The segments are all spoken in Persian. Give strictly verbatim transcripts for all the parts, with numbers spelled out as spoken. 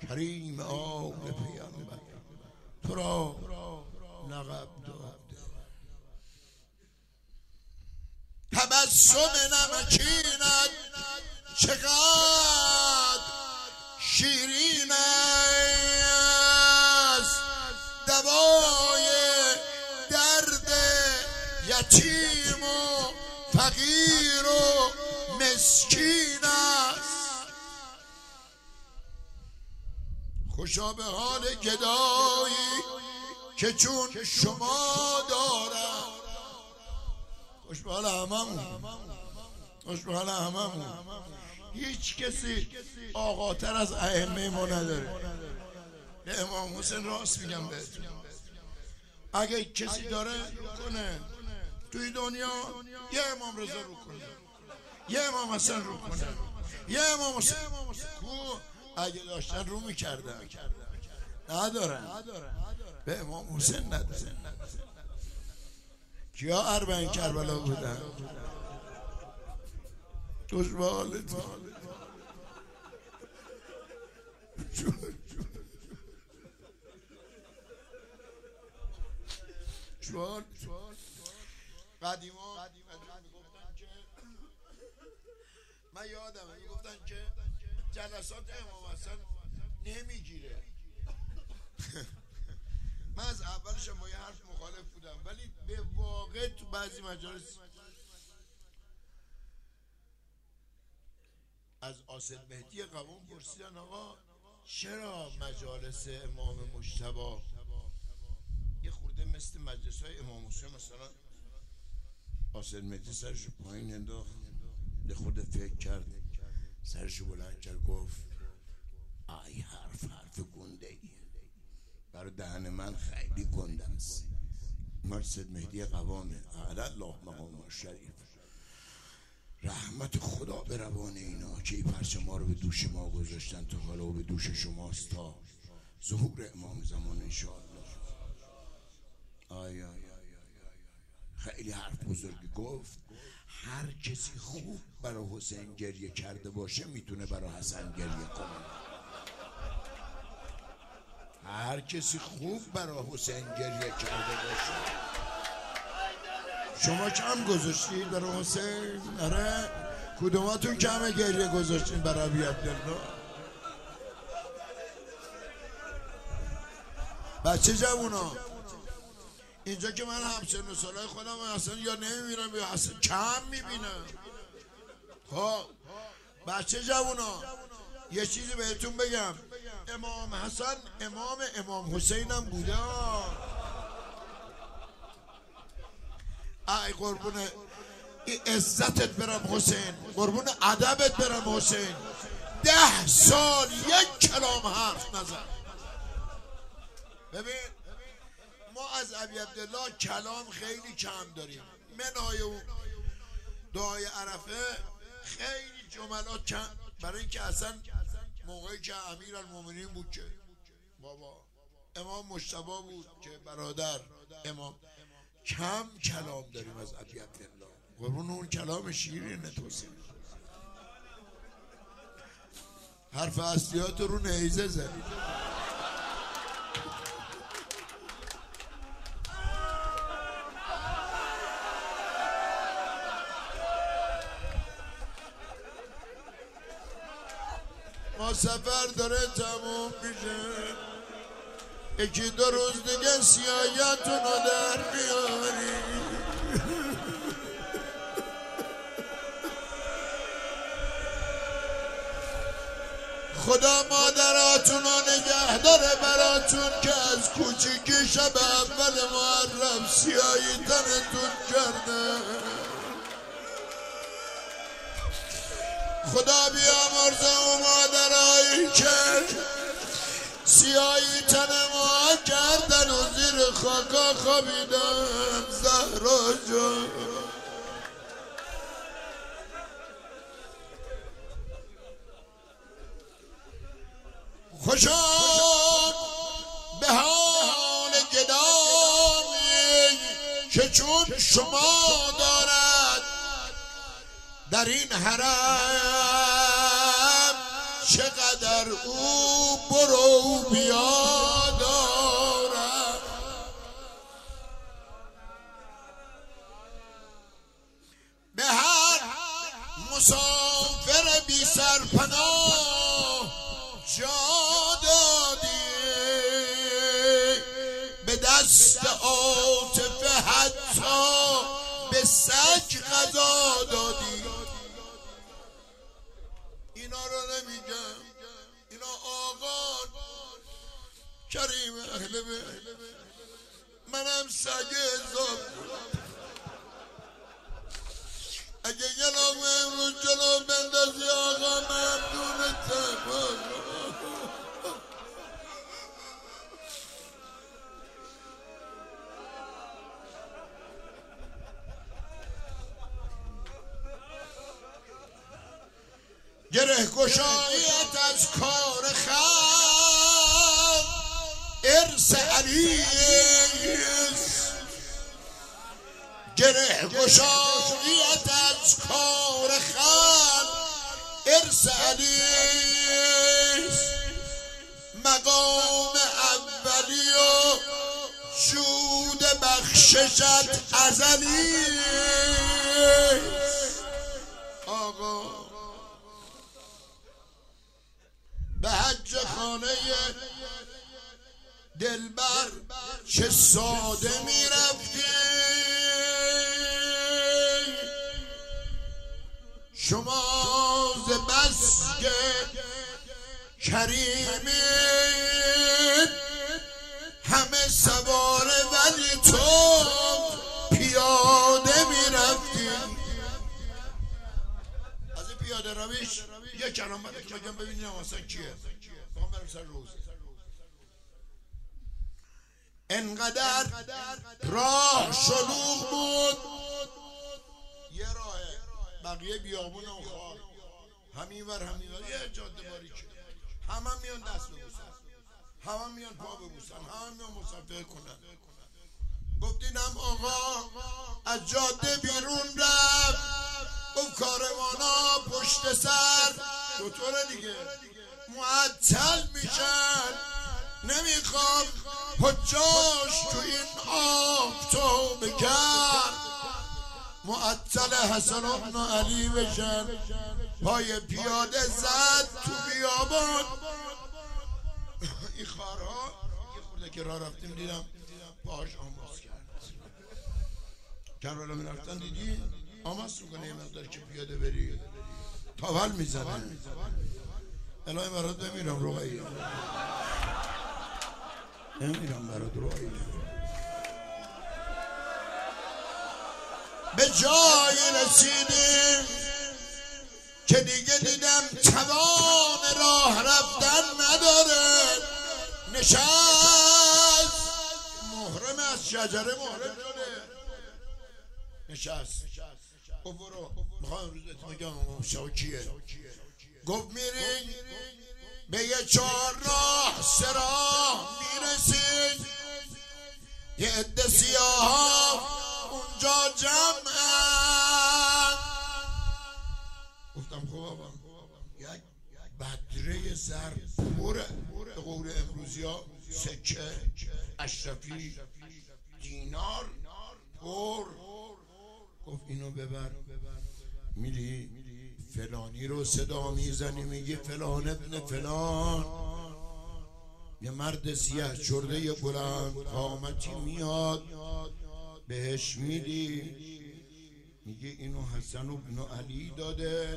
کریم آل پیامبر تو را لقب داده. تبسم نمکینت چقدر شیرین است، دوای درد یتیم و فقیر و مسکین است. خوشا به حال گدایی که چون شما دارم. خوش به حال هممون، خوش به حال هممون. هیچ کسی آقاتر از ائمه ما نداره. به امام حسین راست میگم بهتون، اگه کسی داره رو کنه توی دنیا، یه امام رضا رو کنه، یه امام حسین رو کنه، یه امام حسین کو اگه داشتن رو میکردن، ندارن. به امام حسین ندارن. کیا اربعین کربلا بودن؟ خوش به حالتون. چون قدیما میگفتن که، من یادمه میگفتن که جلسات امام حسن نمیگیره. من از اولش با یه حرف مخالف بودم، ولی به واقع تو بعضی مجالس از آصد مهدی قوم پرسیدن آقا چرا مجالس امام مجتبی یه خورده مثل مجلس های امام حسین، مثلا آصد مهدی سرشو پایین انداخت، یه خورده فکر کرد، سرشو بلند کرد، گفت آی حرف حرف گنده ای برای دهن من خیلی گنده است. مرسد مهدی قوامه اعلی الله مقام شریف، رحمت خدا به روان اینا که این پرچم ما رو به دوش ما گذاشتن تا حالا و به دوش شماست تا ظهور امام زمان انشاءالله. آی آی آی خیلی حرف بزرگی گفت. هر کسی خوب برای حسین گریه کرده باشه میتونه برای حسن گریه کنه. هر کسی خوب برای حسین گریه کرده باشه. شما کم گذاشتید برای حسین؟ آره کدوماتون کم گریه گذاشتید برای ابی عبدالله؟ بچه جوونا اینجا که من همسن و سالای خودم اصلا یا نمیبینم یا اصلا کم میبینم. خب بچه جوونا یه چیزی بهتون بگم، امام حسن امام امام حسین هم بوده. ای قربون عزتت برم حسین، قربون ادبت برم حسین، ده سال یک کلام حرف نزن. ببین ما از ابی عبدالله کلام خیلی کم داریم. منهای اون دعای عرفه خیلی جملات کم، برای اینکه اصلا موقعی که امیر المومنین بود که بابا امام مجتبی بود که برادر امام، کم کلام داریم از ابی عبدالله. قربون اون کلام شیرینه توسیم. حرف اصلیات رو نیزه زدید. ما سفر داره تموم میشه، یکی دو روز دیگه سیاهیتون رو در بیاری. خدا مادراتون رو نگه داره براتون که از کوچیکی شب اول محرم سیاهی تنتون کرده. خدا بیامرزه اون مادرایی که سیاهی تن ما کردن و زیر خاکا خوابیدن. زهرا جان خوشا به حال گدایی که چون شما دارد در این حرم چقدر او برو بیا دارد. به هر مسافر بی سرپناه جا دادی، به دست عاطفه حتی به سگ غذا دادی. اینا رو نمیگم، اینا آقا کریم اهل بیت، منم سگ حساب. اگه یه لقمه امروز جلو بندازی آقا ممنونتم. گره گشاییت از کار خلق ارث علیست، گره گشاییت از کار خلق ارث علیست. مقام اولی و جود بخششت ازلیست. آقا به حج خانه دلبر چه ساده می رفتی، شما ز بس که کریمی همه سواره ولی تو پیاده می رفتی. از این پیاده رویش یک کلام بده که بگم ببینیم اصلا کیه. بخوام برم سر روز. انقدر راه شلوغ بود، یه راهه، بقیه بیابون و خار، همین ور همین ور یه جاده باریکه، همه میان دست ببوسن، همه میان پا ببوسن، همه میان مصافحه کنن. گفتینم آقا از جاده بیرون رفت، گفت کاروانا پشت سر چطوره دیگه معطل میشن، نمیخوام حجاج تو این آفتاب گرم معطل حسن ابن علی بشن. پای پیاده زد تو بیابان. این خارها یه خورده که راه رفتیم دیدم پاش آماس کرد. کربلا می رفتن دیدی آماس میکنه یه مقدار که پیاده بری تاول میزنه. الهی برات بمیرم رقیه، نمیرم برات رقیه. به جایی رسیدیم که دیگه دیدم توان راه رفتن نداره. نشست، محرم از شجره محرم شده، نشست. گفت برو میخوام امروز اتمام بگم شو کیه. گفت میرین به یه چهار راه سه راه میرسین، یه عده سیاه ها اونجا جمعن. گفتم خب آقا یک بدره زر پره، به قول امروزی ها سکه اشرفی دینار پر. گفت اینو ببر، میری فلانی رو صدا میزنی میگی فلان ابن فلان، یه مرد سیاه چرده بلند قامتی میاد بهش میدی، میگه اینو حسن ابن علی داده،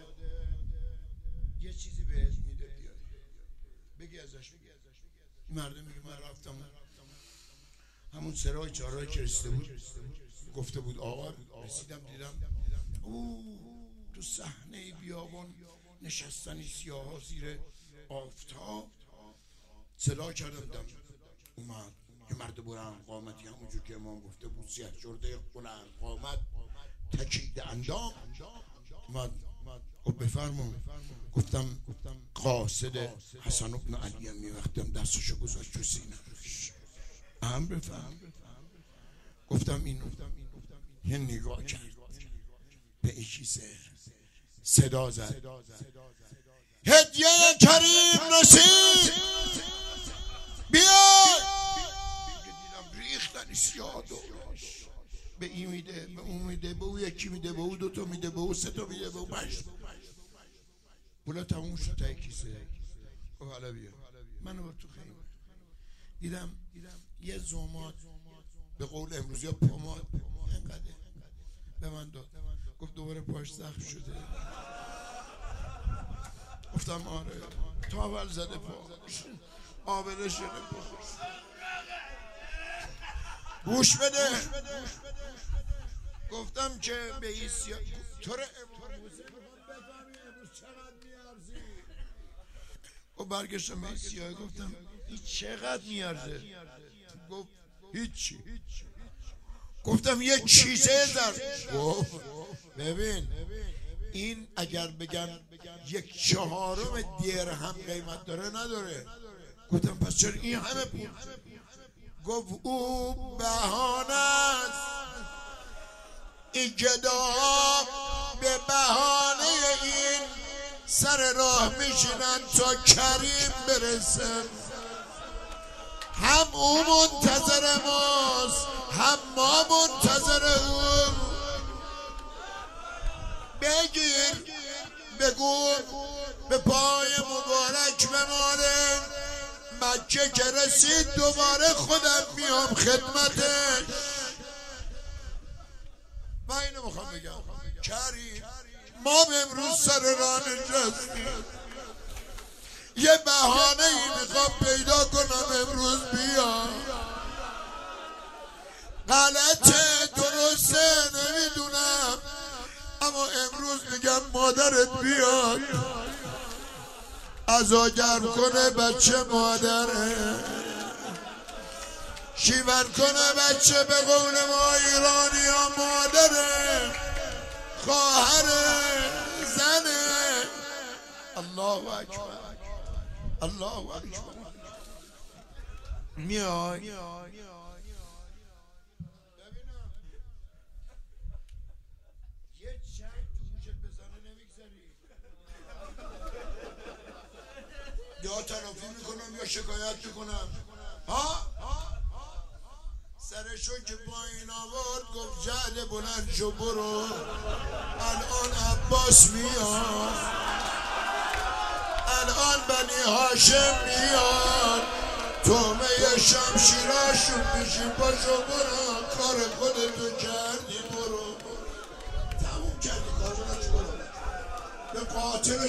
یه چیزی بهش میده بیاد بگی ازش. این مرد میگه من رفتم همون سرای چهارراه که رسیده بود گفته بود آقا، رسیدم دیدم او تو صحنه بیابان نشستنی سیاه ها زیر آفتاب. صدا کردم دم اومد یه مرد بلند قامتی همونجور که امام گفته بود سیاه چرده بلند قامت تکید اندام اومد. گفت بفرمون. گفتم قاصد حسن ابن علی هم میوقتم دستشو گذاشت تو سینه هم بفرم. گفتم اینو یه نگاه کرد به این چیزه، صدا زد هدیه کریم رسید بیا دیدم ریختن سیادو به این میده به اون میده به اون یکی میده به اون دوتا میده به اون سه تا میده به اون پنج تا پولا تموم شد تا کیسه گفت حالا بیا منو بر تو خیمه دیدم یه زومات به قول امروزی ها پماد اینقدر به من داد گفت دوباره پاش زخم شده گفتم آره تاول زده پاش آبله شده پاش گوش بده گفتم که به این سیاه تو رو امام حسین بفهمی امروز چقدر میارزی و برگشتم به این سیاه گفتم این چقدر میارزه گفت هیچی گفتم یک کیسه زر گفت ببین این اگر بگم یک چهارم درهم قیمت داره نداره گفتم پس چرا این همه پول گفت او بهانه است این گدا به بهانه این سر راه میشینن تا کریم برسه هم او منتظر ماست هم ما منتظر او بگیر بگو به پای مبارک بمانه مکه که رسید دوباره خودم میام خدمتش من اینو میخوام بگم کریم ما امروز سر راه نشستیم یه بهانه ای میخوام پیدا کنم امروز بیا غلطه درسته نمیدونم اما امروز میگم مادرت بیاد عزا گرم کنه بچه مادره شیون کنه بچه به قول ما ایرانی ها مادره خواهره زنه الله اکبر الله اکبر میای یه چند تو گوشت بزنه نمیگذری یا تلافی میکنم یا شکایت میکنم ها سرشو که پایین آورد گفت جعل بلند شو برو الان عباس میاد الان بنی هاشم میاد تومه شمشیراشون میشی پاشو برو کار خودتو کردی برو تموم کردی کارو برو به قاتل